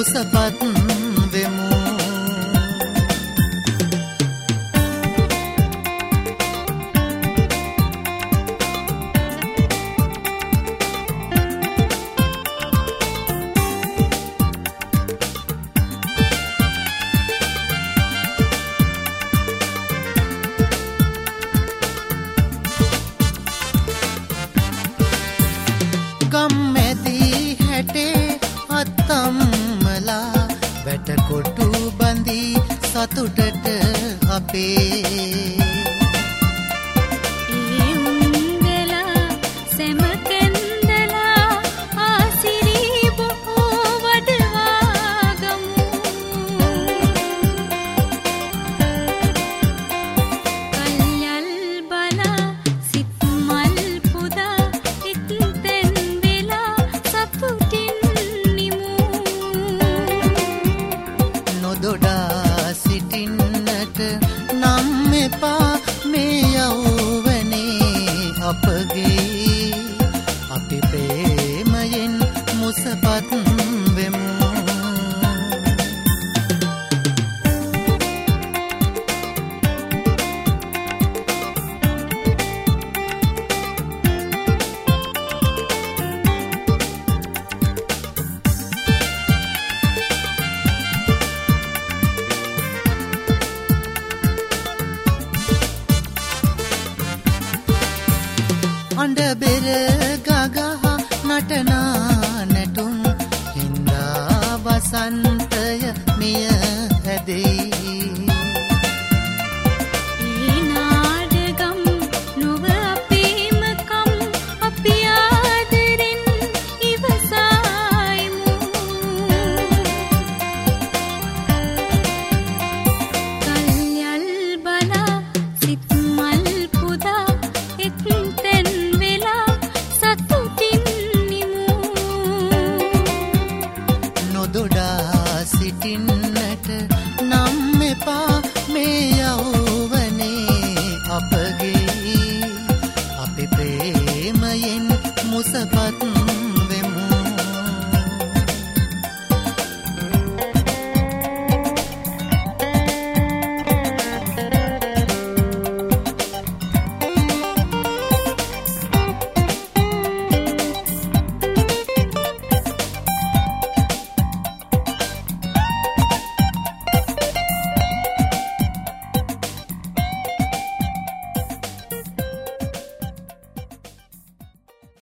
මුසපත් වෙමු. ගම්මැදී හැටේ අත්තම්මලා වැටකොටු බඳී සතුටට අපේ නොදොඩා සිටින්නට නම් එපා මේ යෞවනේ අපගේ. අපි ප්‍රේමයෙන් මුසපත් වෙමු. අඬබෙර ගගහ නටනා නැටුම් හින්දා වසන්තය මිය හැදෙයි. ඒ නාඩගම් නොව අපේමකම් අපි ආදරෙන් ඉවසයිමු. කල්යල් බලා සිත් මල් පුදා එක්තෙන් නොදොඩා සිටින්නට නම් එපා මේ යෞවනේ අපගේ. අපි ප්‍රේමයෙන් මුසපත්